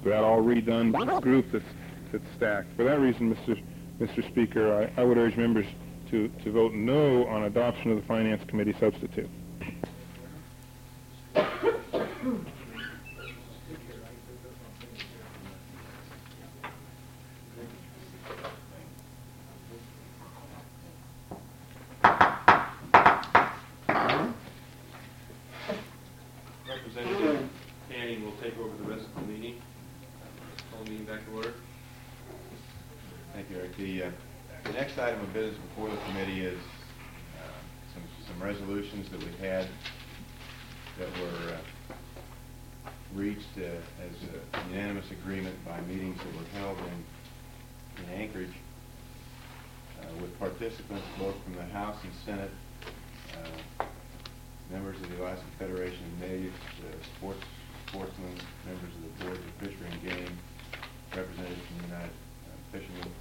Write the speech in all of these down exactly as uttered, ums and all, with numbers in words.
that all redone group that's, that's stacked. For that reason, Mister Mister Speaker, I, I would urge members to, to vote no on adoption of the Finance Committee substitute. Representative Canning will take over the rest of the meeting. Call the meeting back to order. Thank you, Eric. The, uh, the next item of business before the committee is uh, some, some resolutions that we had that were uh, reached uh, as a unanimous agreement by meetings that were held in, in Anchorage uh, with participants both from the House and Senate, uh, members of the Alaska Federation of Natives, uh, sports, sportsmen, members of the boards of fishery and game, representatives from the United uh, Fishing League,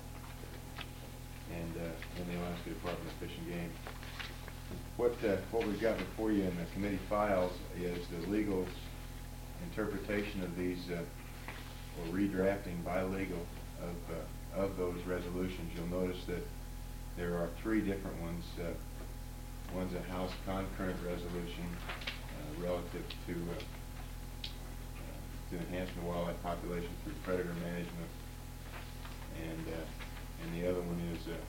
and uh, in the Alaska Department of Fish and Game. What uh, what we've got before you in the committee files is the legal interpretation of these, uh, or redrafting by legal of uh, of those resolutions. You'll notice that there are three different ones. Uh, one's a House concurrent resolution uh, relative to uh, uh, to enhancement of wildlife population through predator management, and uh, and the other one is uh,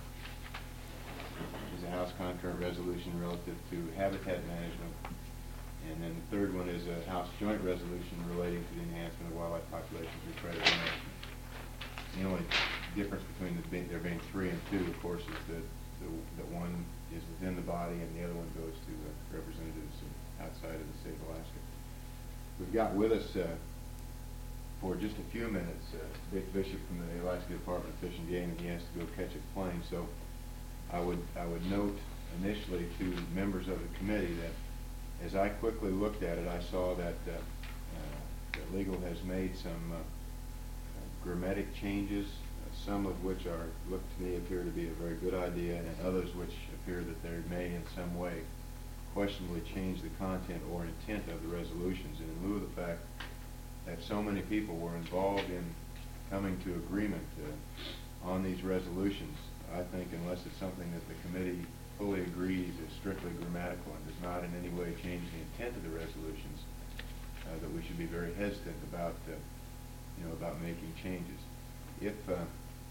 is a House concurrent resolution relative to habitat management, and then the third one is a House joint resolution relating to the enhancement of wildlife population through predator management. The only difference between the, there being three and two, of course, is that the, that one is within the body and the other one goes to uh, representatives outside of the state of Alaska. We've got with us uh, for just a few minutes uh, Dick Bishop from the Alaska Department of Fish and Game, and he has to go catch a plane. So I would I would note initially to members of the committee that as I quickly looked at it, I saw that, uh, uh, that legal has made some uh, uh, grammatic changes, uh, some of which are look to me appear to be a very good idea, and others which appear that they may in some way questionably change the content or intent of the resolutions. And in lieu of the fact that so many people were involved in coming to agreement uh, on these resolutions, I think unless it's something that the committee fully agrees is strictly grammatical and does not in any way change the intent of the resolutions, uh, that we should be very hesitant about, uh, you know, about making changes. If uh,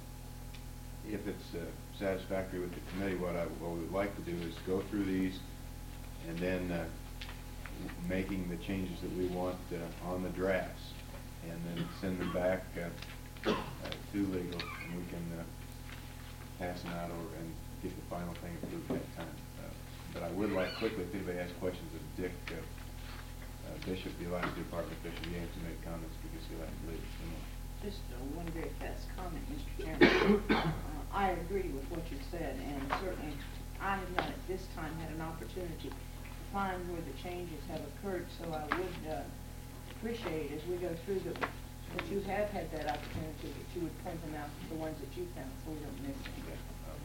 if it's uh, satisfactory with the committee, what I what we would like to do is go through these and then uh, making the changes that we want uh, on the drafts, and then send them back uh, uh, to legal, and we can uh, pass them out or and get the final thing approved at that time. Uh, but I would like quickly, if anybody has questions of Dick uh, uh, Bishop, the Alaska Department of Fish and Game, to make comments because he'll have to leave. Just uh, one very fast comment, Mister Chairman. uh, I agree with what you said, and certainly I have not at this time had an opportunity to find where the changes have occurred, so I would uh, appreciate as we go through them that you have had that opportunity, that you would point them out, the ones that you found, so we don't miss them. Okay.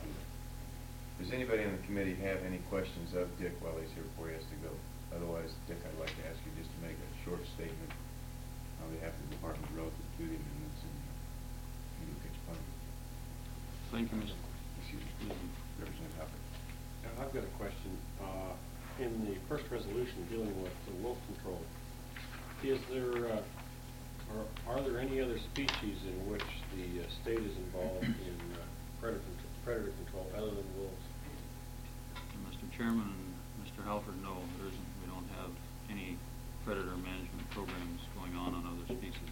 Does anybody on the committee have any questions of Dick while he's here before he has to go? Otherwise, Dick, I'd like to ask you just to make a short statement on behalf of the department relative to the amendments, and you can catch fun. Thank you, Mister Excuse me, Representative Hopper. Now, I've got a question. Uh, in the first resolution dealing with the wolf control, is there, uh, or are there any other species in which the uh, state is involved in uh, predator, predator control other than wolves? Mister Chairman and Mister Halford, no, there isn't. We don't have any predator management programs going on on other species.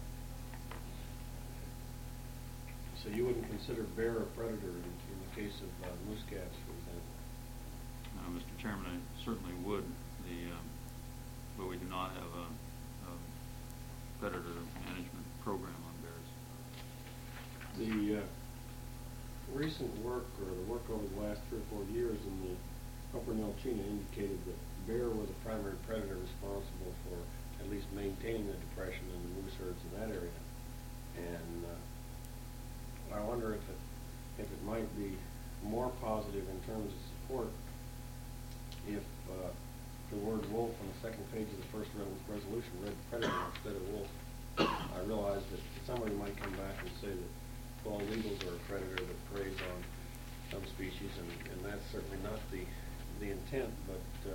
So you wouldn't consider bear a predator in, in the case of uh, moose cats, for example? Uh, Mister Chairman, I certainly would. The, um, but we do not have a, a predator management program on bears. The uh, recent work, or the work over the last three or four years in the Upper Nelchina indicated that bear were the primary predator responsible for at least maintaining the depression in the moose herds in that area. And uh, I wonder if it, if it might be more positive in terms of support if uh, the word wolf on the second page of the first resolution read predator instead of wolf. I realize that somebody might come back and say that bald eagles are a predator that preys on some species, and, and that's certainly not the, the intent, but, uh,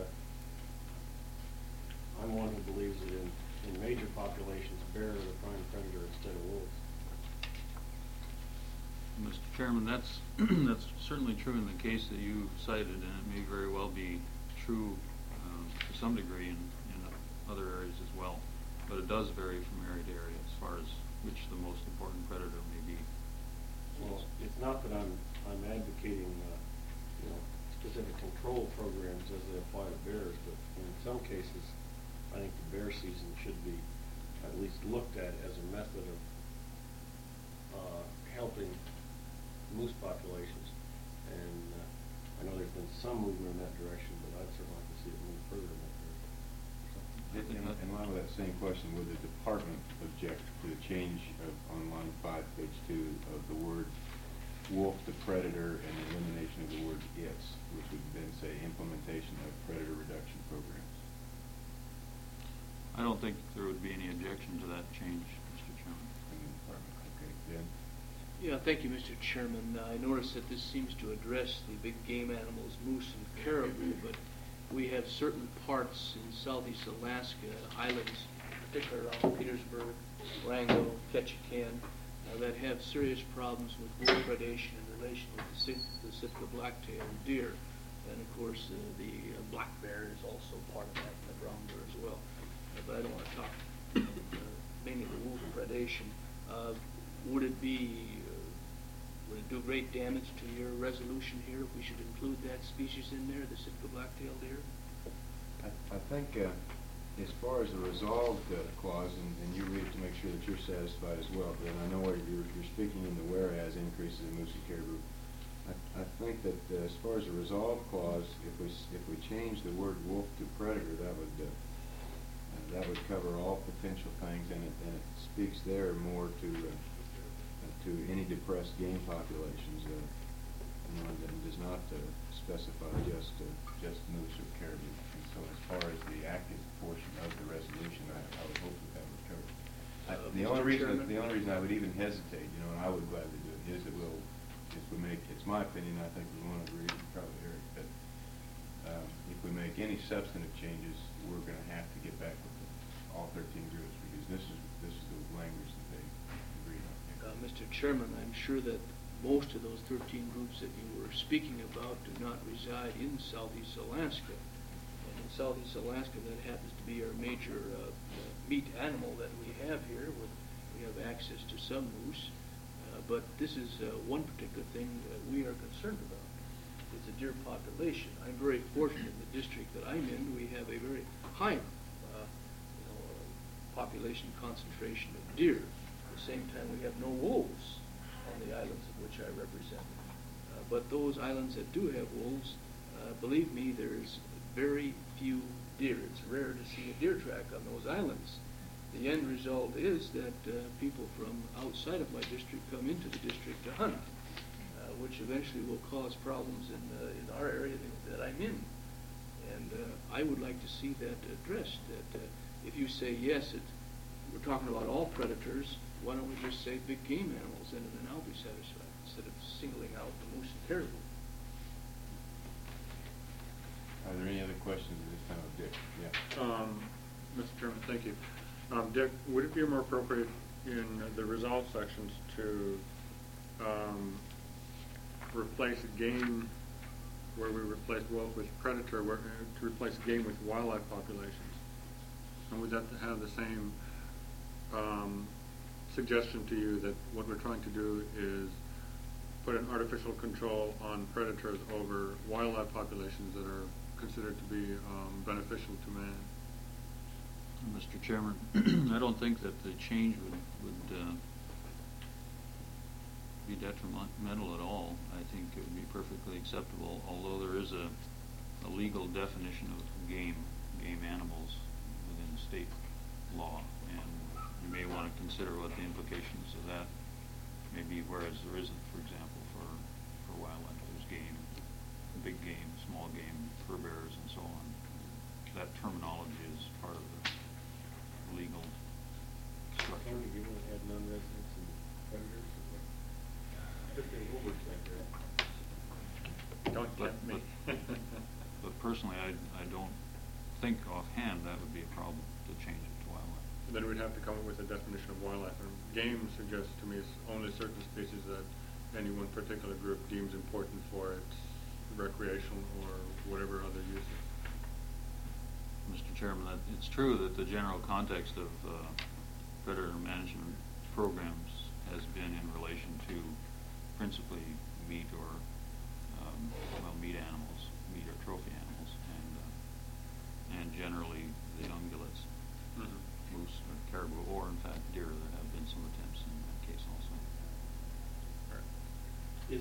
I'm one who believes that in, in major populations, bear are the prime predator instead of wolves. Mister Chairman, that's, that's certainly true in the case that you cited, and it may very well be true um, to some degree in, in other areas as well. But it does vary from area to area as far as which the most important predator may be. Well, it's not that I'm, I'm advocating, uh, you know, specific control programs as they apply to bears, but in some cases, I think the bear season should be at least looked at as a method of uh, helping moose populations. And uh, I know there's been some movement in that direction, but I'd certainly like to see it move further in that direction. In, in- in line with that same question, would the department object to the change of, on line five, page two, of the word wolf to predator and the elimination of the word its, which would then say implementation of predator reduction programs? I don't think there would be any objection to that change, Mister Chairman. From the department, okay, Ben? Yeah, thank you, Mister Chairman. Uh, I notice that this seems to address the big game animals, moose and caribou, but we have certain parts in southeast Alaska, islands, particularly around Petersburg, Wrangell, Ketchikan, uh, that have serious problems with wolf predation in relation with the, Sit- the Sitka black-tailed deer. And of course, uh, the uh, black bear is also part of that, and the brown bear as well. Uh, but I don't want to talk uh, mainly the wolf predation. Uh, would it be, uh, would it do great damage to your resolution here if we should include that species in there, the Sitka black-tailed deer? I, I think, uh, as far as the resolved uh, clause, and, and you read it to make sure that you're satisfied as well, Ben, I know where you're, you're speaking in the whereas increases in moose and caribou. I, I think that uh, as far as the resolved clause, if we, s- if we change the word wolf to predator, that would, uh, uh, that would cover all potential things, and it, and it speaks there more to, uh, uh, to any depressed game populations, uh, you know, and does not uh, specify just, uh, just moose or caribou. And so as far as the active portion of the resolution, I, I would hope that that would cover it. I, Uh, the Mister only reason, Chairman? the only reason I would even hesitate, you know, and I would gladly do it, is that we'll, if we make, it's my opinion, I think we want to agree, probably Eric, that, um, if we make any substantive changes, we're gonna have to get back with the, all thirteen groups, because this is, this is the language that they agreed on. Uh, Mister Chairman, I'm sure that most of those thirteen groups that you were speaking about do not reside in southeast Alaska. And in southeast Alaska, that happens to be our major uh, uh, meat animal that we have here. With, we have access to some moose, uh, but this is uh, one particular thing that we are concerned about. It's a deer population. I'm very fortunate in the district that I'm in. We have a very high uh, you know, uh, population concentration of deer. At the same time, we have no wolves on the islands of which I represent. Uh, but those islands that do have wolves, uh, believe me, there's very few deer. It's rare to see a deer track on those islands. The end result is that uh, people from outside of my district come into the district to hunt, uh, which eventually will cause problems in, uh, in our area that, that I'm in. And uh, I would like to see that addressed, that uh, if you say, yes, it, we're talking about all predators, why don't we just say big game animals, and then I'll be satisfied, instead of singling out the moose and caribou. Are there any other questions at this time of Dick? Yeah. Um, Mister Chairman, thank you. Um, Dick, would it be more appropriate in the result sections to um, replace game, where we replace wolf with predator, where, to replace game with wildlife populations? And would that have the same um, suggestion to you that what we're trying to do is put an artificial control on predators over wildlife populations that are considered to be um, beneficial to man? Mister Chairman, I don't think that the change would, would uh, be detrimental at all. I think it would be perfectly acceptable, although there is a, a legal definition of game, game animals within state law, and you may want to consider what the implications of that may be, whereas there isn't, for example, for, for wildlife. There's game, big game, small game, fur bears, and so on. That terminology is part of the legal structure. But, Not me. but, but personally, I, I don't think offhand that would be a problem to change it to wildlife. Then we'd have to come up with a definition of wildlife. And game suggests to me it's only certain species that any one particular group deems important for its recreational or whatever other uses. Mister Chairman, that, it's true that the general context of uh, predator management programs has been in relation to principally meat or, um, well, meat animals, meat or trophy animals, and uh, and generally the ungulates, Mm-hmm. moose or caribou, or in fact deer. There have been some attempts in that case also. Is,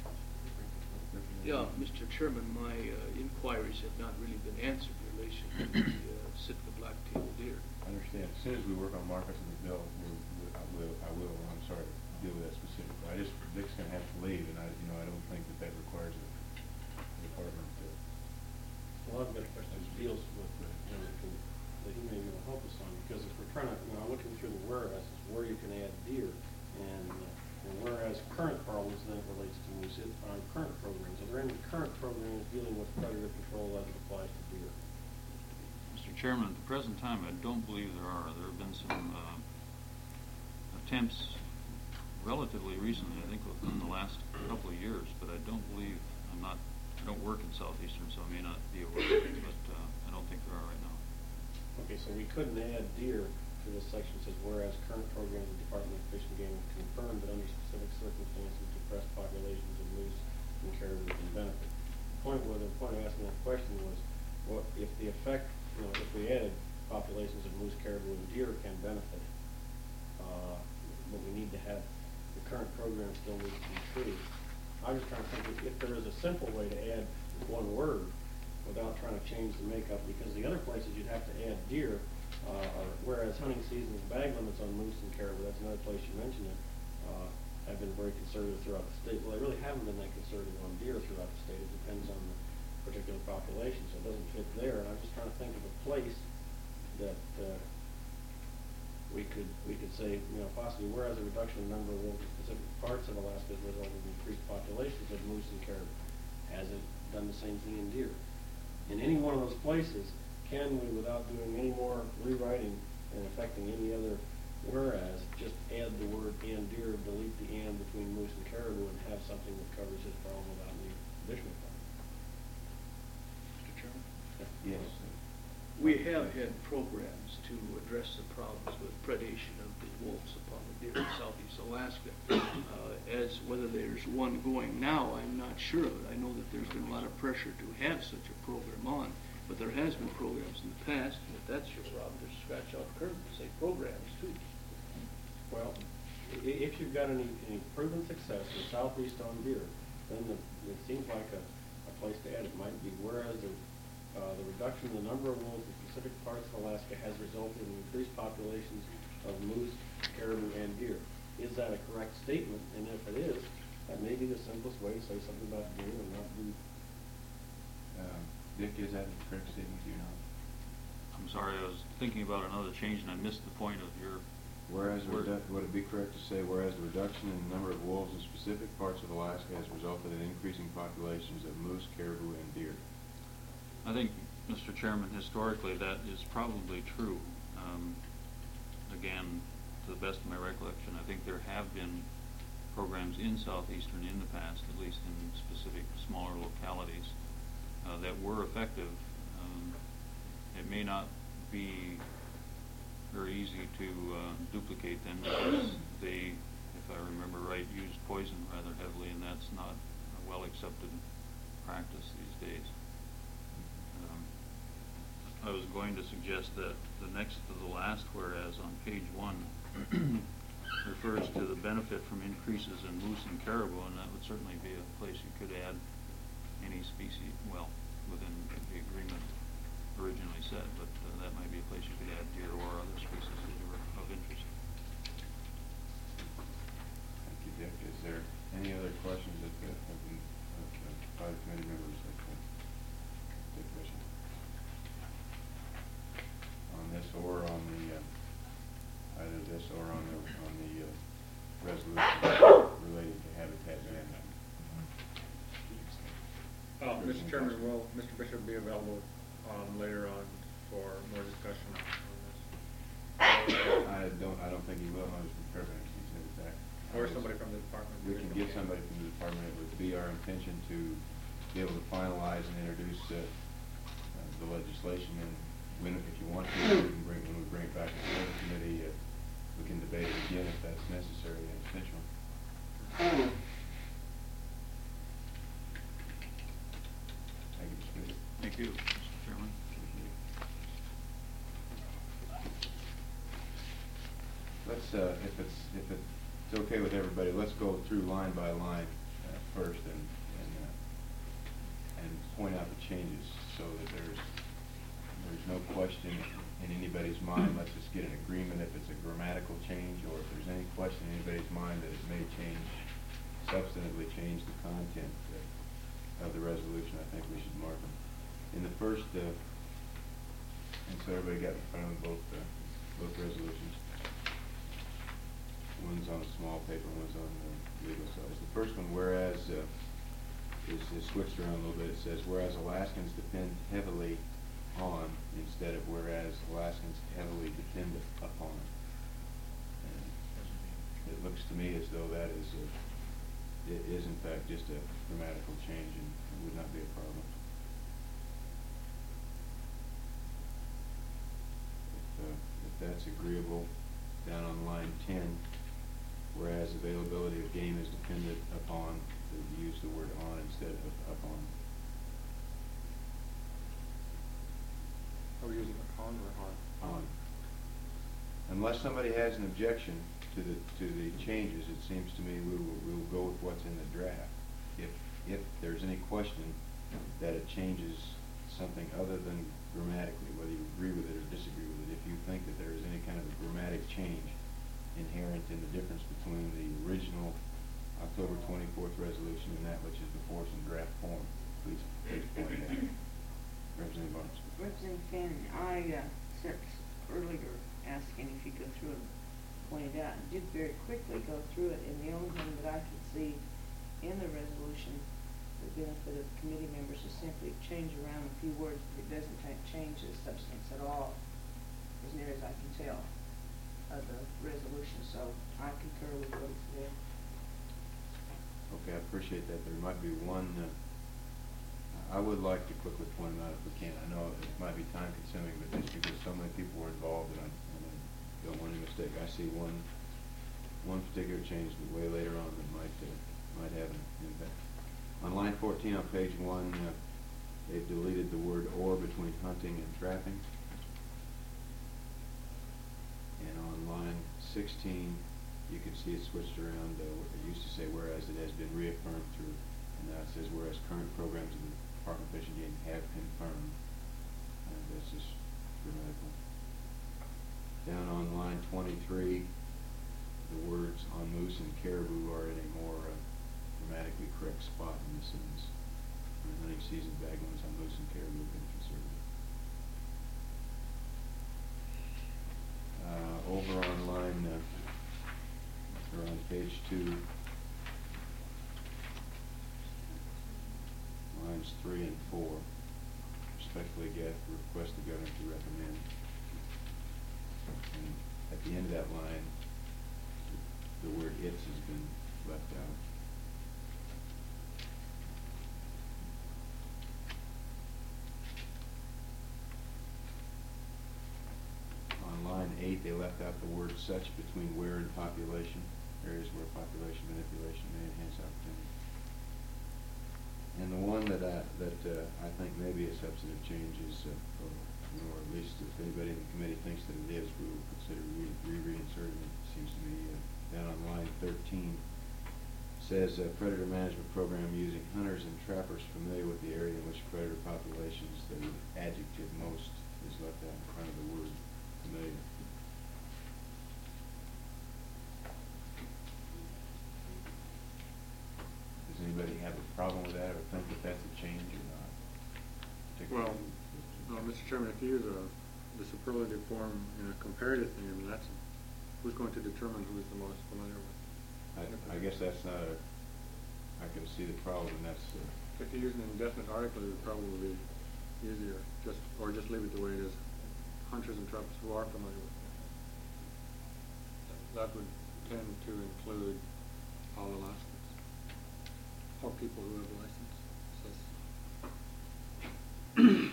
Yeah, Mister Chairman, my uh, inquiries have not really been answered in relation to the uh, Sitka black-tailed deer. I understand. As soon as we work on markets in the bill, we'll, we'll, I will, I will, I'm sorry, deal with that specifically. I just, Dick's gonna have to leave, and I, you know, I don't think that that requires the department to. well, I've got a question that deals with, the, you know, can, that he may be able to help us on, because if we're trying to, you know, I'm looking through the whereas, where you can add deer, and, uh, and whereas current problems, then it relates to moose, it, on current programs, are there any current programs dealing with predator control as it applies to deer? Mister Chairman, at the present time, I don't believe there are. There have been some uh, attempts relatively recently, I think within the last couple of years, but I don't believe, I'm not, I don't work in Southeastern, so I may not be aware of it, but uh, I don't think there are right now. Okay, so we couldn't add deer to this section, that says whereas current programs of the Department of Fish and Game have confirmed that under specific circumstances, depressed populations of moose and caribou can benefit. The point where the point of asking that question was, what if the effect, you know, if we added populations of moose, caribou, and deer can benefit, uh, but we need to have the current program still needs to be true. I'm just trying to think if, if there is a simple way to add one word without trying to change the makeup, because the other places you'd have to add deer, uh, are, whereas hunting seasons, bag limits on moose and caribou, that's another place you mentioned it, uh, have been very conservative throughout the state. Well, they really haven't been that conservative on deer throughout the state. It depends on the particular population, so it doesn't fit there. And I'm just trying to think of a place that, uh, we could, we could say, you know, possibly whereas a reduction in number of wolves in specific parts of Alaska has resulted in increased populations of moose and caribou. Has it done the same thing in deer? In any one of those places, can we, without doing any more rewriting and affecting any other whereas, just add the word and deer, delete the and between moose and caribou, and have something that covers his problem without any additional problem? Mister Chairman? Yes. We have had programs to address the problems with predation of the wolves upon the deer in southeast Alaska. Uh, as whether there's one going now, I'm not sure of it. I know that there's been a lot of pressure to have such a program on, but there has been programs in the past, and if that's your problem, just scratch out the curve and say programs too. Well, i- if you've got any, any proven success in southeast on deer, then the, it seems like a, a place to add it might be whereas the, uh, the reduction in the number of wolves in specific parts of Alaska has resulted in increased populations of moose, caribou, and deer. Is that a correct statement? And if it is, that may be the simplest way to say something about deer and not do. Um, Dick, is that a correct statement, do you know? I'm sorry, I was thinking about another change and I missed the point of your Whereas, the word. redu- would it be correct to say, whereas the reduction in the number of wolves in specific parts of Alaska has resulted in increasing populations of moose, caribou, and deer? I think, Mister Chairman, historically that is probably true. Um, again, to the best of my recollection, I think there have been programs in Southeastern in the past, at least in specific smaller localities, uh, that were effective. Um, it may not be very easy to uh, duplicate them because they, if I remember right, used poison rather heavily, and that's not a well accepted practice these days. Um, I was going to suggest that the next to the last whereas on page one refers to the benefit from increases in moose and caribou, and that would certainly be a place you could add any species, well, within the agreement originally said, but uh, that might be a place you could add deer or other species that were of interest. Thank you, Dick. Is there any other questions that the, of the, of the other committee members that uh, Dick wishes? On this or on the, uh, either this or on the, on the uh, resolution related to habitat management? Oh, Mister Chairman, will Mister Bishop be available um, later on for more discussion on I don't, I don't think he will, Mister President, he's in the back. this? Or somebody from the department? We can get somebody from the department. It would be our intention to be able to finalize and introduce uh, uh, the legislation, and when, if you want to, we can bring, when we bring it back to the committee, uh, we can debate it again if that's necessary and essential. Thank you, Mister Bishop. Thank you, Mister Chairman. Let's, uh, if it's, if it's okay with everybody, let's go through line by line uh, first and, and, uh, and point out the changes so that there's, there's no question in anybody's mind. Let's just get an agreement if it's a grammatical change, or if there's any question in anybody's mind that it may change, substantively change the content uh, of the resolution. I think we should mark them. In the first, uh, and so everybody got in front of both, uh, both resolutions. One's on a small paper, one's on the legal size. The first one, whereas, uh, is, is switched around a little bit. It says, whereas Alaskans depend heavily on, instead of whereas Alaskans heavily depend upon. And it looks to me as though that is, a, it is in fact just a grammatical change, and it would not be a problem. If, uh, if that's agreeable, down on line ten, whereas availability of game is dependent upon, we use the word on instead of upon. Are we using on or on? On. Unless somebody has an objection to the, to the changes, it seems to me we will, we will go with what's in the draft. If, if there's any question that it changes something other than grammatically, whether you agree with it or disagree with it, if you think that there is any kind of a grammatic change inherent in the difference between the original October twenty-fourth resolution and that which is before us in draft form, please, please point it out. Representative Barnes. Representative Fanning, I, uh, sent earlier asking if you go through and point it out, and did very quickly go through it, and the only thing that I could see in the resolution, the benefit of committee members, is simply change around a few words, but it doesn't change the substance at all, as near as I can tell, of the resolution, so I concur with what is there. Okay, I appreciate that. There might be one, uh, I would like to quickly point them out if we can. I know it might be time consuming, but just because so many people were involved, and I, and I don't want any mistake, I see one, one particular change way later on that might, uh, might have an impact. On line fourteen on page one, uh, they've deleted the word or between hunting and trapping. And on line sixteen, you can see it switched around. Uh, it used to say whereas it has been reaffirmed through, and now it says whereas current programs of the Department of Fish and Game have confirmed. Uh, that's just grammatical. Down on line twenty-three, the words on moose and caribou are in a more uh, grammatically correct spot in the sentence. In the hunting season, baglings on moose and caribou have been conservative. Uh, over on line, uh, or on page two, lines three and four, respectfully get, request the governor to recommend. And at the end of that line, the word its has been left out. On line eight, they left out the word such between where and population, areas where population manipulation may enhance opportunity. And the one that I, that uh, I think may be a substantive change is, uh, or, you know, or at least if anybody in the committee thinks that it is, we will consider re- re-reinserting it. It seems to me uh, down on line thirteen says uh, predator management program using hunters and trappers familiar with the area in which predator populations, the adjective most is left out in front of the word familiar. Does anybody have a problem with that or think that that's a change or not? Well, Particularly- uh, Mister Chairman, if you use a, the superlative form in a comparative thing, that's, who's going to determine who's the most familiar with? I, I guess that's not a, I can see the problem, and that's, uh, if you use an indefinite article, it would probably be easier, just, or just leave it the way it is. Hunters and trappers who are familiar with it. That would tend to include all Alaskans, or people who have licenses.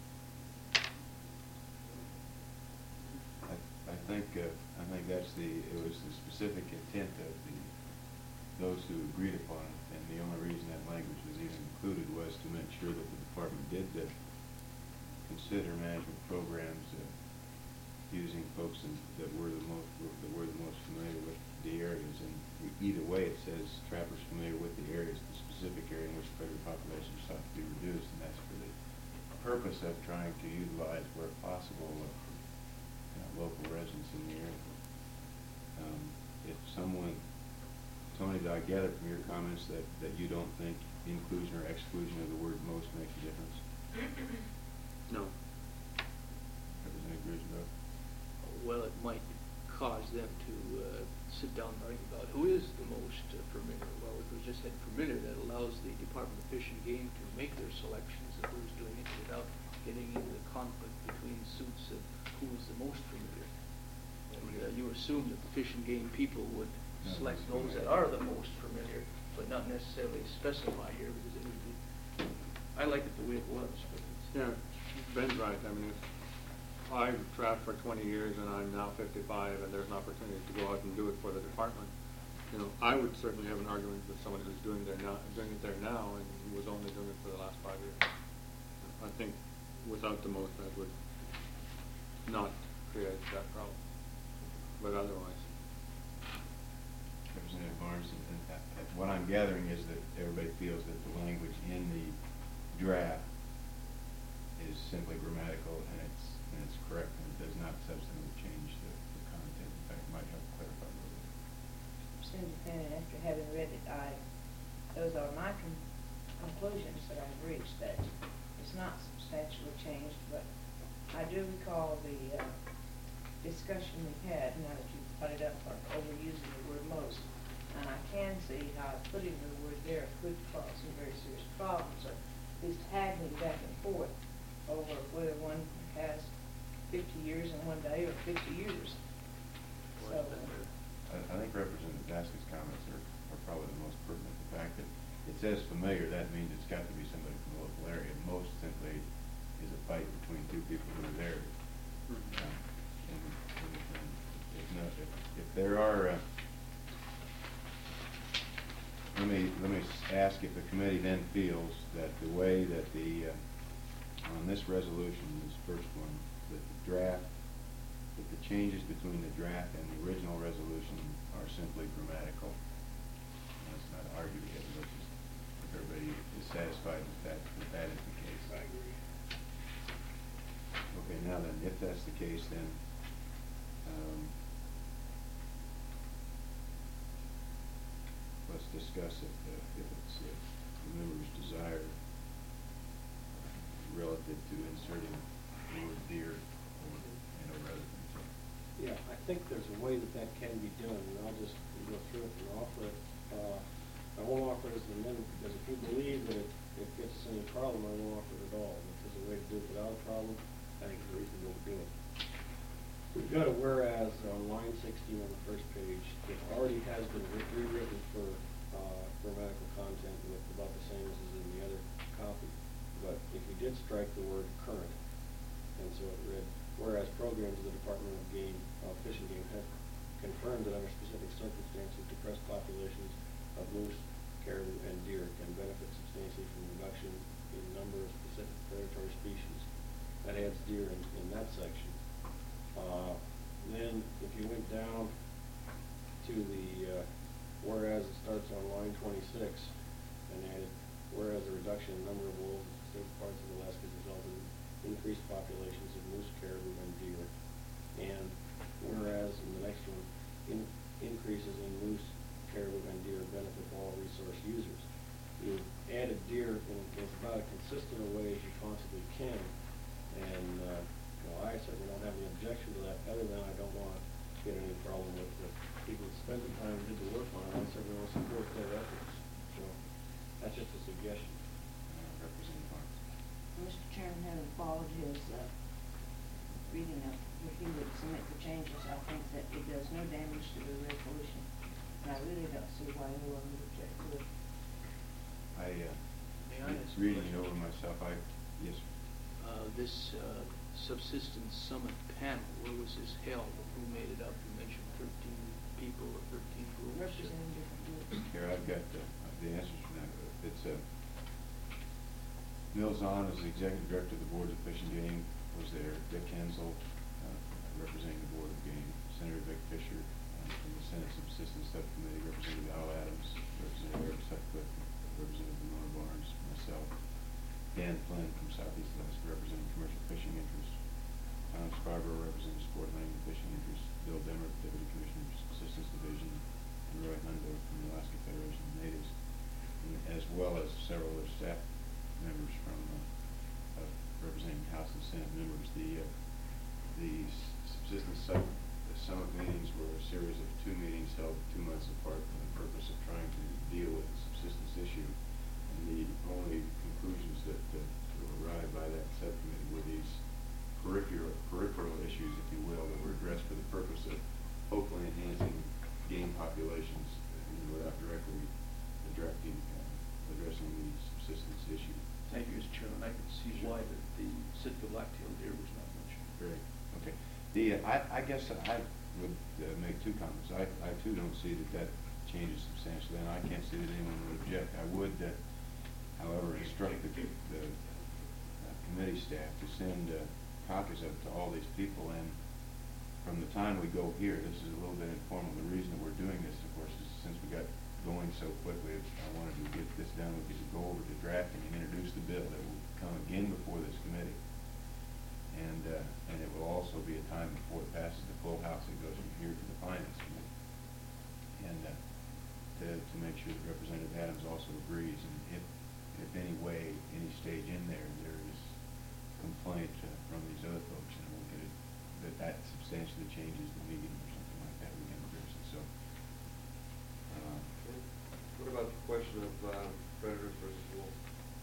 I, I think, uh, I think that's the, it was the specific intent of the, those who agreed upon it, and the only reason that language was even included was to make sure that the department did uh, consider management programs uh, using folks in, that were the most, that were the most familiar with the areas, and either way it says trappers familiar with the areas, the specific area in which predator populations sought to be reduced, and that's for the purpose of trying to utilize where possible uh, you know, local residents in the area. Um, if someone, Tony, do I gather from your comments that, that you don't think inclusion or exclusion of the word most makes a difference? No. Representative Griswold? Well, it might cause them to uh, sit down and argue about who is the most uh, familiar. Well, if we just had familiar, that allows the Department of Fish and Game to make their selections of who's doing it without getting into the conflict between suits of who is the most familiar. And uh, you assume that the Fish and Game people would No, select that's those that familiar. are the most familiar, but not necessarily specify here, because it would be, I like it the way it was, but it's. Yeah, Ben's right. I mean, if I've trapped for twenty years and I'm now fifty-five and there's an opportunity to go out and do it for the department, you know, I would certainly have an argument with someone who's doing there now, doing it there now and who was only doing it for the last five years. I think without the most, that would not create that problem. But otherwise. Representative Barnes, and, and, uh, what I'm gathering is that everybody feels that the language in the draft is simply grammatical and it's and it's correct and it does not substantively change the, the content. In fact, it might help clarify a little bit. It's independent, after having read it, I, those are my con conclusions that I've reached, that it's not substantially changed, but I do recall the uh, discussion we had, now that you've put it up for overusing the word most, and I can see how putting the word there could cause some very serious problems, or at least haggling back and forth over whether one has fifty years in one day or fifty years. So, I, I think Representative Basket's comments are, are probably the most pertinent. The fact that it says familiar, that means it's got to be somebody from the local area. Most simply is a fight between two people who are there. Mm-hmm. Uh, and, and, and if, no, if, if there are, uh, let me let me ask if the committee then feels that the way that the uh, on this resolution, this first one, that the draft, that the changes between the draft and the original resolution are simply grammatical. Let's not argue it. Let's just, if everybody is satisfied with that, that that is the case. I agree. Okay, now then, if that's the case, then um, let's discuss if, uh, if it's uh, the member's desire relative to inserting the word deer or, you know, rather than so. Yeah, I think there's a way that that can be done, and I'll just go through it and offer it. Uh, I won't offer it as an amendment, because if you believe that it, it gets us any problem, I won't offer it at all. If there's a way to do it without a problem, I think it's reasonable to do it. We've got a whereas on line sixteen on the first page. It already has been re rewritten for uh, grammatical content with about the same as is in the other copy. But if we did strike the word current, and so it read, whereas programs of the Department of Game, uh, Fish and Game have confirmed that under specific circumstances, depressed populations of moose, caribou, and deer can benefit substantially from reduction in number of specific predatory species. That adds deer in, in that section. Uh, then, if you went down to the uh, whereas it starts on line twenty-six and added, whereas the reduction in number of wolves in certain parts of Alaska has resulted in increased populations of moose, caribou, and deer. And whereas in the next one, in, increases in moose, caribou, and deer benefit all resource users. You added deer in, in about as consistent a way as you possibly can. And uh, you know, I certainly don't have any objection to that, other than I don't want to get any problem with the people that spent the time and did the work on it. I certainly want to support their efforts. So that's just a suggestion. Representative Barnes. Mister Chairman, having followed his, uh, reading of, if he would submit the changes, I think that it does no damage to the resolution. And I really don't see why anyone would object to it. I, uh, May I ask a reading it question? over myself, I, yes, sir. Uh, this, uh, subsistence summit panel, where was this held? Who made it up? You mentioned thirteen people or thirteen groups. Representing different groups. Here, I've got uh, the answers from that. It's, uh, Mills On is the executive director of the Board of Fish and Game, was there. Dick Hensel, uh, representing the Board of Game. Senator Vic Fisher, uh, from the Senate Subsistence Subcommittee, Representative Al Adams, Representative Eric Sutcliffe, Representative Lenore Barnes, myself. Dan Flynn from Southeast Alaska, representing commercial fishing interests. Tom Scarborough, representing sport landing and fishing interests. Bill Demmer, Deputy Commissioner of Subsistence Division, and Roy Hundo from the Alaska Federation of Natives, and as well as several other staff members from, uh, uh, representing House and Senate members. The, uh, the s- subsistence sub, the summit meetings were a series of two meetings held two months apart for the purpose of trying to deal with the subsistence issue. And the only conclusions that, that were arrived by that subcommittee were these peripheral, peripheral issues, if you will, that were addressed for the purpose of hopefully enhancing game populations, you know, without directly addressing, uh, addressing the subsistence issue. Thank you, Mister Chairman. I can see why the, the Sitka black-tailed deer was not mentioned. Great, okay. The, uh, I, I guess I would uh, make two comments. I, I too don't see that that changes substantially, and I can't see that anyone would object. I would, uh, however, instruct the, the uh, committee staff to send uh, copies of it to all these people, and from the time we go here, this is a little bit informal. The reason that we're doing this, of course, is since we got going so quickly, I wanted to get this done. We could go over to drafting and introduce the bill that will come again before this committee. And, uh, and it will also be a time before it passes the full House and goes from here to the Finance Committee. And, uh, to, to make sure that Representative Adams also agrees, and if, if any way, any stage in there, there is complaint uh, from these other folks, and we'll get it, that that substantially changes the meeting or something like that, we can address it, so. uh, What about the question of uh, predators versus wolves?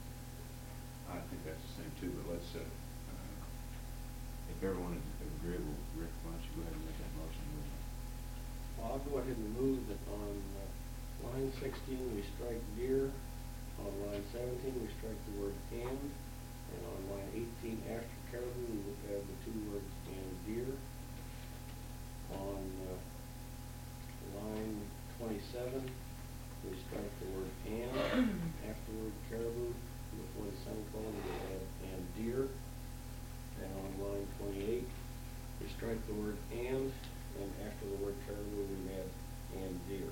I think that's the same too, but let's, uh, uh, if everyone is agreeable, Rick, why don't you go ahead and make that motion? Well, I'll go ahead and move that on uh, line sixteen, we strike deer. On line seventeen, we strike the word and. And on line eighteen, after caribou, we would add the two words and deer. On uh, line twenty-seven, we strike the word and, after the word caribou, before the semicolon, we would add and deer. And on line twenty-eight, we strike the word and, and after the word caribou, we add and deer.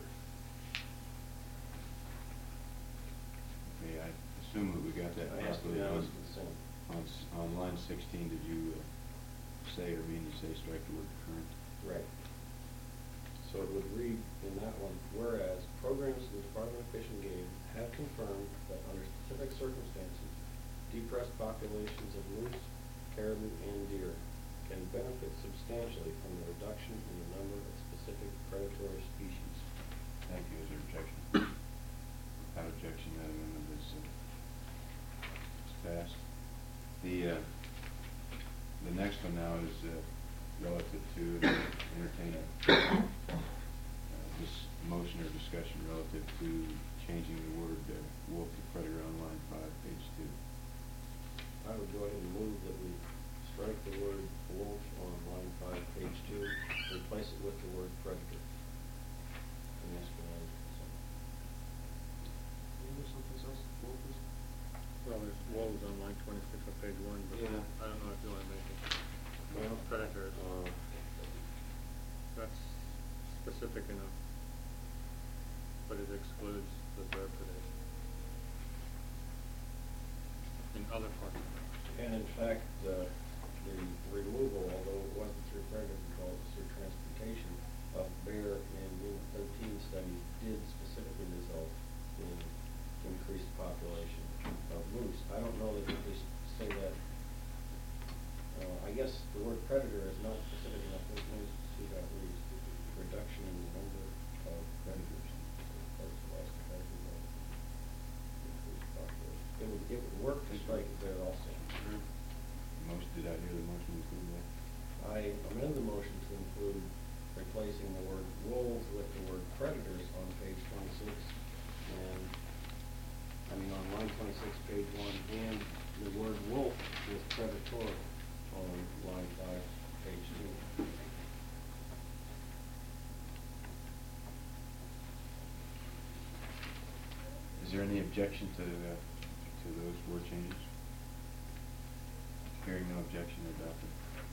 Okay, I assume that we got that That has to be properly. on On, consent. on, s- on line sixteen, did you uh, say or mean to say strike the word current? Right. So it would read in that one, whereas programs of the Department of Fish and Game have confirmed that under specific circumstances, depressed populations of moose, caribou, and deer can benefit substantially from the reduction in the number of specific predatory species. Thank you. Is there objection? Without objection, that amendment is, uh, is passed. The, uh, the next one now is, uh, relative to entertain a, uh, this motion or discussion relative to changing the word, uh, wolf to predator on line five, page two. I would go ahead and move that we strike the word wolf on line five, page two, replace it with the word predator. And that's what I was saying. Is there someplace else wolf is? Well, there's wolves on line twenty-six on page one, but Yeah. I don't know if you want to make it. Well, Predators, uh, that's specific enough, but it excludes the bear predation in other parts of it. And in fact, uh, the removal, although it wasn't through predator control, it was through transportation of bear in Unit thirteen studies did specifically result in increased population of moose. I don't know that we just say that. Uh, I guess the word predator is not specific enough. Let me see how it reads. Reduction in the number of predators. It would, it would work four on line five, page two. Is there any objection to, uh, to those word changes? Hearing no objection, adopted.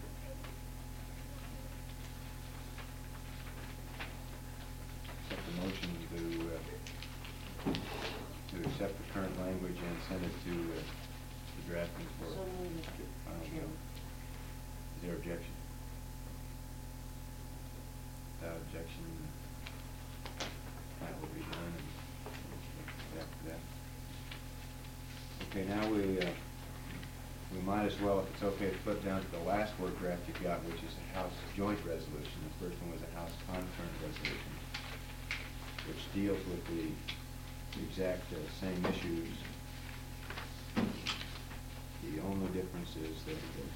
Accept the motion to, uh, to accept the current language and send it to, uh, the drafting for So moved, Mister final bill. Chairman. Is there objection? Without objection, that will be done, and after that. Okay, now we, uh, we might as well, if it's okay, to flip down to the last word draft you got, which is a House joint resolution. The first one was a House concurrent resolution, which deals with the exact uh, same issues. The only difference is that uh,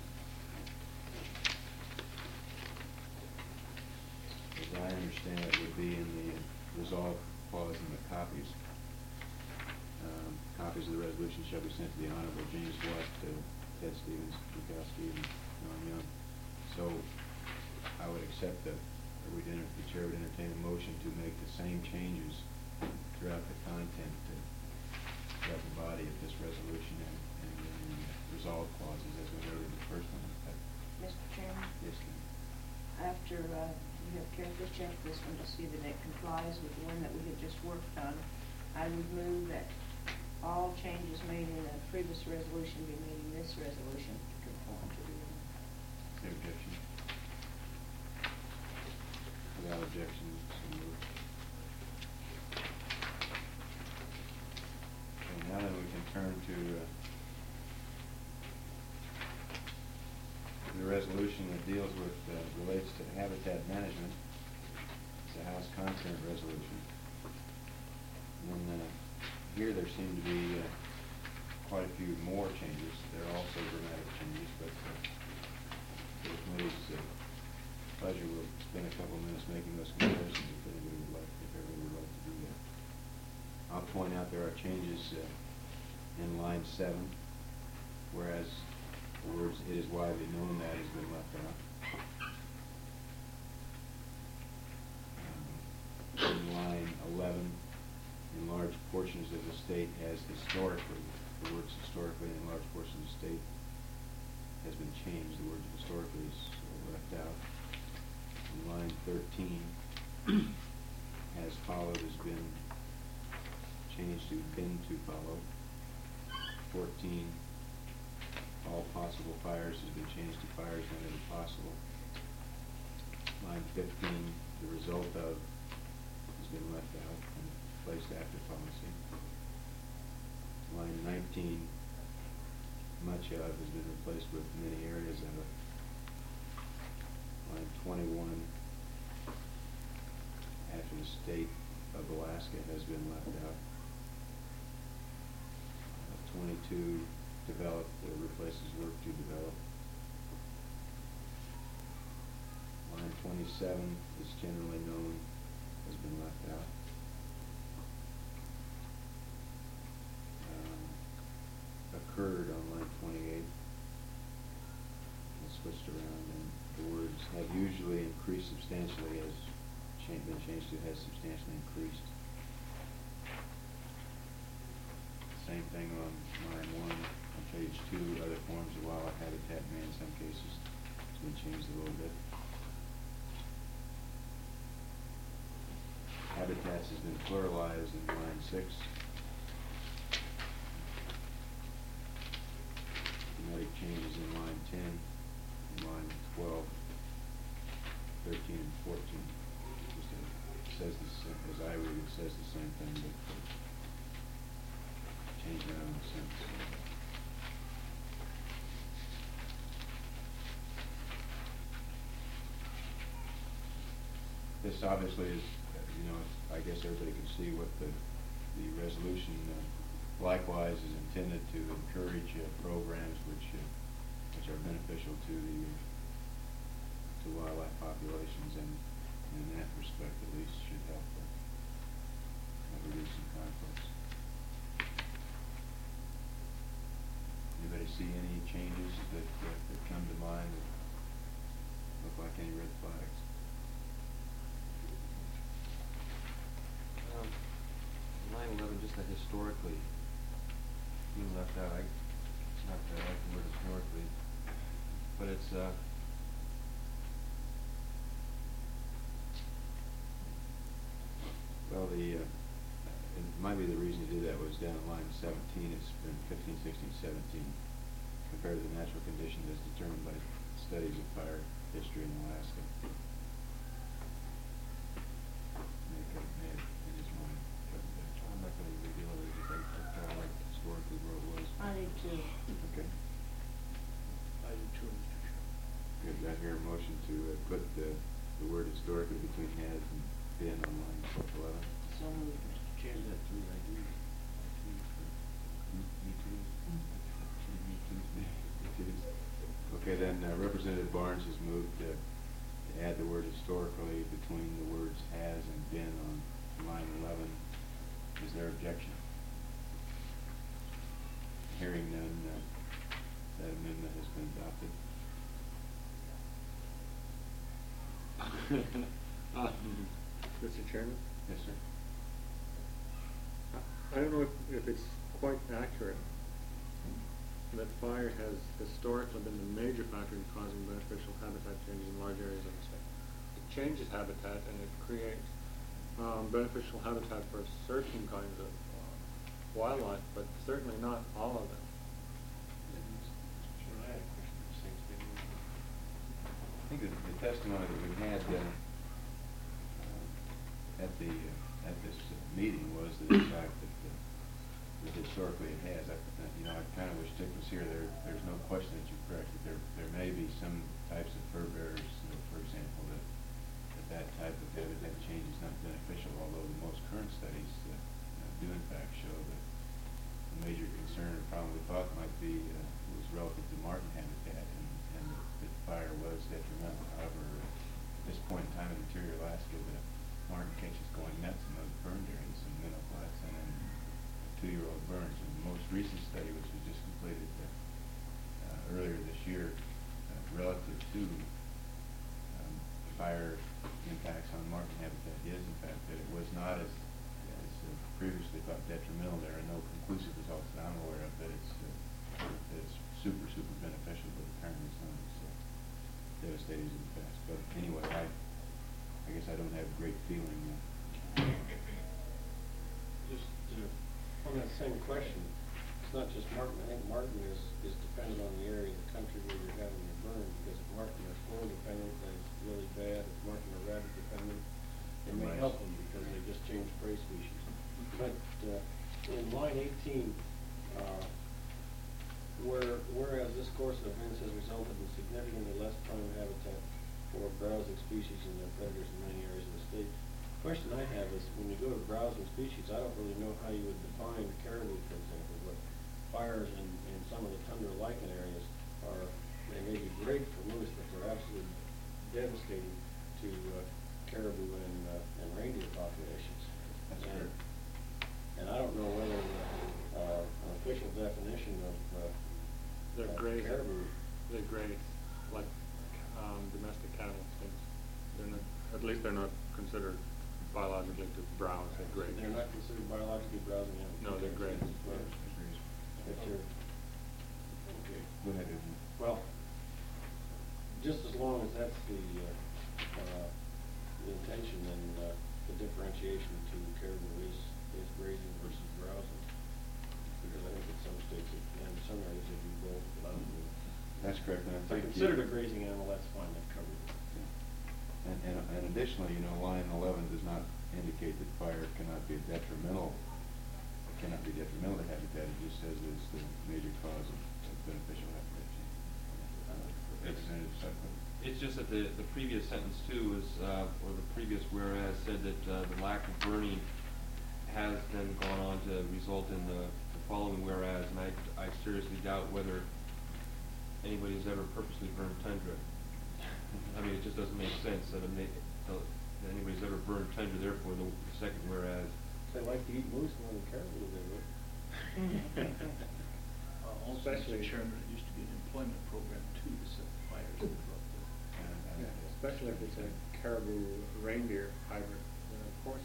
as I understand it, would be in the resolve clause in the copies. Um, copies of the resolution shall be sent to the Honorable James Watt, uh, Ted Stevens, Bukowski, and John Young. So I would accept that, or we'd enter, the chair would entertain a motion to make the same changes throughout the content, uh, throughout the body of this resolution and, and in the resolve clauses as we noted in the first one. Uh, Mister Chairman, Yes, ma'am. after uh, you have carefully checked this one to see that it complies with the one that we had just worked on, I would move that all changes made in the previous resolution be made in this resolution to conform to the order. Is there objection? Without objection, so moved. Okay, now then we can turn to uh, the resolution that deals with, uh, relates to habitat management. It's a House concurrent resolution. And uh, here there seem to be uh, quite a few more changes. There are also dramatic changes, but uh, the committee's uh, pleasure will spend a couple minutes making those comparisons if anybody would like, if everybody would like to do that. I'll point out there are changes uh, in line seven, whereas the words "it is widely known that" has been left out. Um, in line eleven, in large portions of the state as historically, the words historically in large portions of the state has been changed. The word historically is left out. In line thirteen, as followed has been changed to been to follow. fourteen, all possible fires has been changed to fires whenever possible. Line fifteen, the result of has been left out and placed after policy. Line nineteen, much of has been replaced with many areas of it. Line twenty-one, after the state of Alaska has been left out. Uh, twenty-two, develop, uh, replaces work to develop. Line twenty-seven is generally known, has been left out. Um, occurred on line twenty-eight. It's switched around, and the words have usually increased substantially has cha been changed to has substantially increased. Same thing on line one, on page two, other forms of wildlife habitat may in some cases has been changed a little bit. Habitats has been pluralized in line six. Dramatic changes in line ten, in line twelve, thirteen, and fourteen. Just a, says the same, as I read it, says the same thing, but uh, changed around in the sentence. This obviously is, uh, you know, I guess everybody can see what the, the resolution uh, likewise is intended to encourage uh, programs which uh, which are beneficial to the to wildlife populations, and, and in that respect at least should help uh, uh, reduce some conflicts. Anybody see any changes that any red flags. Um, line eleven, just that historically, being left out, I, not that I like the word historically, but it's, uh, Well, the, uh, it might be the reason to do that was down in line seventeen, it's been fifteen, sixteen, seventeen, compared to the natural conditions as determined by studies of fire history in Alaska. May cut, may, in his mind, cut it back. I'm not gonna reveal it, I just like, I kinda like historically where it was. I do too. Okay. I do too, Mister Chairman. Good, I hear a motion to uh, put the, the word historically between has and been on line eleven. So moved, Mister Chairman. That three I do, I do, me too. Me too. Me too. Okay, then uh, Representative Barnes has moved to, to add the word historically between the words has and been on line eleven. Is there objection? Hearing none, uh, that amendment has been adopted. Uh, Mister Chairman? Yes, sir. I don't know if, if it's quite accurate that fire has historically been the major factor in causing beneficial habitat changes in large areas of the state. It changes habitat and it creates um, beneficial habitat for certain kinds of uh, wildlife, but certainly not all of them. Sure, I had a question on the same thing. I think that the testimony that we had uh, uh, at the uh, at this uh, meeting was the fact that, uh, that historically it has. I, uh, you know, I kind of wish Dick was here. There, there's no question that you're correct. That there, there may be some types of fur bearers, you know, for example, that, that that type of habitat change is not beneficial. Although the most current studies uh, uh, do in fact show that the major concern or problem we thought might be uh, was relative to marten habitat, and, and that fire was detrimental. However, at this point in time in interior Alaska, the marten catch is going nuts in those burned areas in minnow flats and in two-year-old burns. And the most recent study, which was just completed uh, uh, earlier this year, uh, relative to um, fire impacts on marten habitat, is in fact that it was not as, as uh, previously thought detrimental. There are no conclusive results that I'm aware of that it's, uh, that it's super, super beneficial, but apparently it's not as uh, devastating as in the past. But anyway, I, I guess I don't have a great feeling. Uh, Just uh, on that same question, it's not just marten. I think marten is, is dependent on the area of the country where you're having your burn, because if marten are flow dependent, then it's really bad. If marten are rabbit dependent, it may Right. help them because they just change prey species. But uh, in line eighteen, uh, where, whereas this course of events has resulted in significantly less prime habitat for browsing species and their predators in many areas of the state. The question I have is, when you go to browsing species, I don't really know how you would define caribou, for example, but fires in, in some of the tundra lichen areas are, they may be great for moose, but they're absolutely devastating to uh, caribou and, uh, and reindeer populations. That's and, true. and I don't know whether uh, an official definition of uh, They're uh, grazing. caribou. They graze like um, domestic cattle and things. They're not, at least they're not considered biologically to browse. They graze. They're not considered biologically browsing animals. No, they're grazing. Well, if you're, okay. Go ahead, Edwin. Well, just as long as that's the, uh, uh, the intention, then, uh, the differentiation between caribou is, is grazing versus browsing. Because I think in some states, it- and some areas, if you both allow them to. That's correct, and I If think. they're considered a grazing animal, that's fine, they're covered. Yeah. And, and, and additionally, you know, line eleven does not indicate that fire cannot be detrimental, cannot be detrimental to habitat. It just says it's the major cause of, of beneficial habitat change. Uh, Representative Sutcliffe. It's just that the, the previous sentence too is, uh, or the previous whereas said that, uh, the lack of burning has then gone on to result in the, the following whereas, and I, I seriously doubt whether anybody has ever purposely burned tundra. I mean, it just doesn't make sense that, it may, that anybody's ever burned tundra, therefore the, the second whereas. They like to eat moose more than caribou, they would. Uh, Also, Mister Especially- Chairman, it used to be an employment program too, to set fires and drop And, and Yeah. it's especially if it's a caribou reindeer hybrid, then of course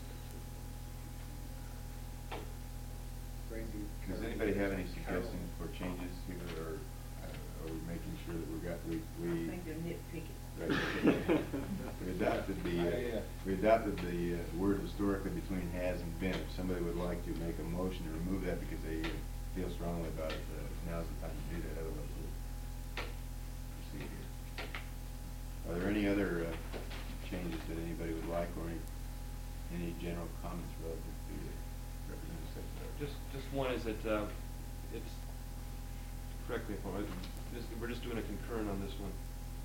it's reindeer. Does caribou, anybody have any caribou. suggestions for changes here, or uh, are we making sure that we got, we, I we? think they're nitpicky. Right. We adopted the, uh, I, uh, we adopted the uh, word historically between has and been. If somebody would like to make a motion to remove that because they uh, feel strongly about it, uh, now's the time to do that, otherwise we'll proceed here. Are there any other uh, changes that anybody would like, or any, any general comments relative to the Representative Secretary? Just, just one is that, uh, it's, correct me if I'm right, this- we're just doing a concurrent on this one.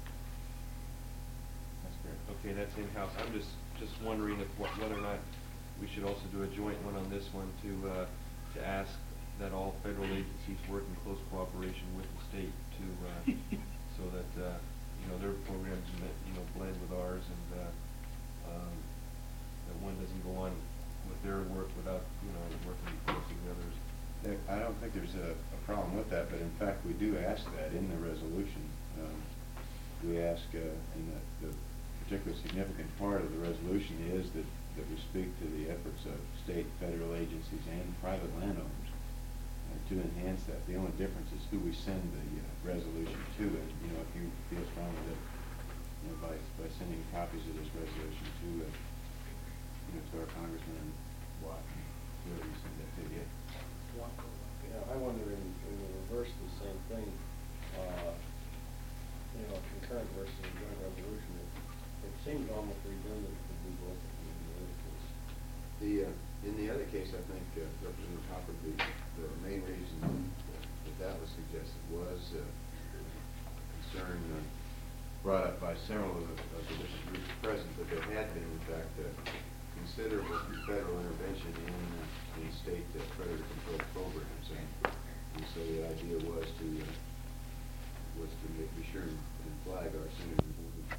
That's correct. Okay, that's in-house. I'm just, just wondering if, wh- whether or not we should also do a joint one on this one to, uh, to ask that all federal agencies work in close cooperation with the state to, uh, so that, uh, you know, their programs, you know, blend with ours, and, uh, um, that one doesn't go on with their work without, you know, working closely with others. There- I don't think there's a, a problem with that, but in fact, we do ask that in the resolution. Um, we ask, uh, and the, the particularly significant part of the resolution is that, that we speak to the efforts of state, federal agencies, and private landowners uh, to enhance that. The only difference is who we send the uh, resolution to, and, you know, if you feel strongly that, you know, by, by sending copies of this resolution to, uh, you know, to our congressman and Watt, and whoever you send that to, yeah. Yeah, I wonder in, in the reverse the same thing, uh, you know, concurrent versus a joint resolution. It, it seems almost redundant to do both of them in the other case. The, uh, in the other case, I think uh, Representative Hopper, the, the main reason that that was suggested was uh, concern uh, brought up by several of the, of the different groups present, that there had been, in fact, uh, considerable federal intervention in, uh, in state uh, predator control programs, and, and so the idea was to uh, was to make, be sure and, and flag our senators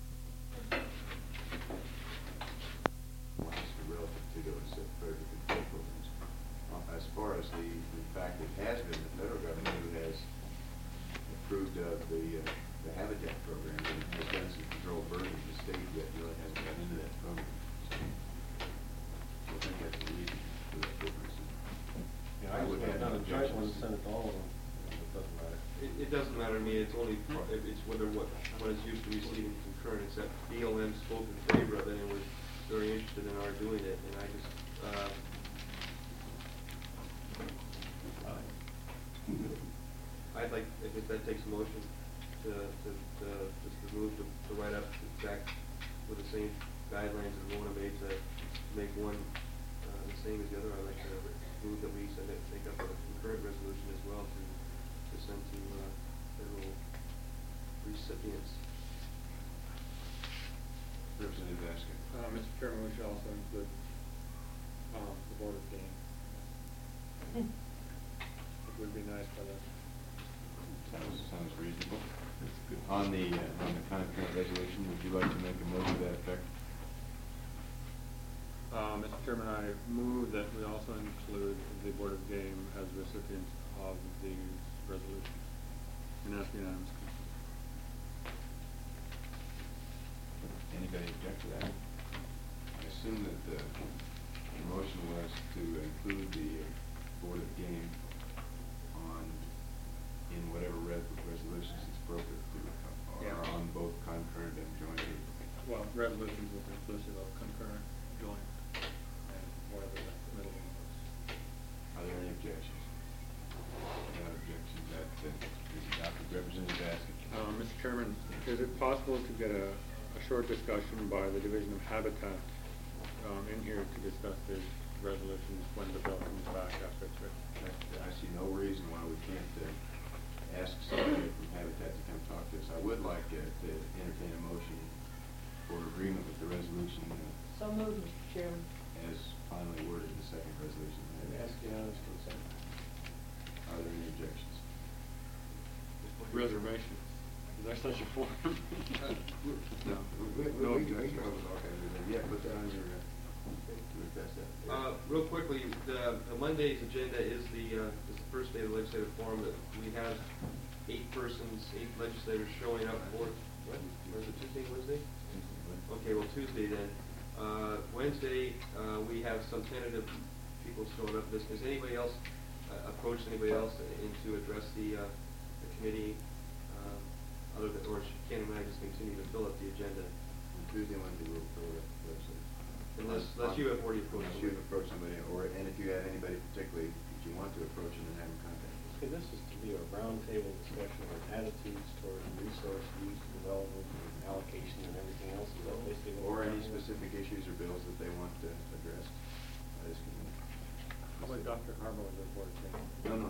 relative to those uh, predator control programs. Uh, as far as the, in fact, it has been the federal government who has approved of the uh, the habitat program and has done some control burning. The state yet really hasn't got into that program. So I think that's the reason for that difference. Yeah, I I would would have have done a no joint one, objections. send it to all of them. It doesn't matter. It, it doesn't matter to me, it's only, pro- it- it's whether what, what is used to receiving concurrent, except B L M spoke in favor of it and was very interested in our doing it, and I just, uh, I'd like, if it- that takes a motion to, to, to, just to move to, to write up exact, with the same guidelines that Rona made, to make one, uh, the same as the other. I'd like to move that we send it, take up a concurrent resolution as well to, to send to, uh, federal recipients. Representative Vasquez. Uh, Mister Chairman, we should also include, um, the Board of Game. It would be nice for the. Sounds, sounds reasonable. On the, uh, on the concurrent resolution, would you like to make a motion to that effect? Uh, Mister Chairman, I move that we also include the Board of Game as recipients of these resolutions, and ask unanimous consent. Anybody object to that? I assume that the, the motion was to include the uh, Board of Game on, in whatever res- resolutions it's appropriate to, uh, Yeah. or on both concurrent and joint. Well, resolutions with inclusive of concurrent, joint, and whatever the middle one was. Are there any objections? No objections, that uh, is adopted. Representative Vasquez. Uh, Mister Chairman, is it possible to get a, a short discussion by the Division of Habitat, um, in here to discuss these resolutions when the bill comes back after it's written? I see no reason why we can't uh, ask somebody from Habitat to come talk to us. I would like uh, to entertain a motion for agreement with the resolution uh, So moved, Mister Chairman. as finally worded in the second resolution. And ask unanimous consent. Are there any objections? Reservation. Is there such a form? No. We- we- No we- we objection. can- Okay, yeah, put that on your, uh, to address that. Uh, real quickly, the, the Monday's agenda is the, uh, is the first day of the legislative forum, that we have eight persons, eight legislators showing up for, what, or is it Tuesday, Wednesday? Okay, well, Tuesday then. Uh, Wednesday, uh, we have some tentative people showing up. Does, has anybody else uh, approached anybody else in to address the, uh, the committee, um, other than, or should Ken and I just continue to fill up the agenda? Tuesday, Wednesday, we'll fill it up. website. Unless, unless you have already approached Unless you've somebody. approached somebody, or, and if you have anybody particularly that you want to approach and then have them contact us. Okay, this is to be a roundtable discussion on attitudes toward resource use, development, and allocation, and everything else. Is that basically what Or we're any talking about? specific issues or bills that they want uh, addressed by this committee. How about Doctor Harbaugh, the board thing? No, no,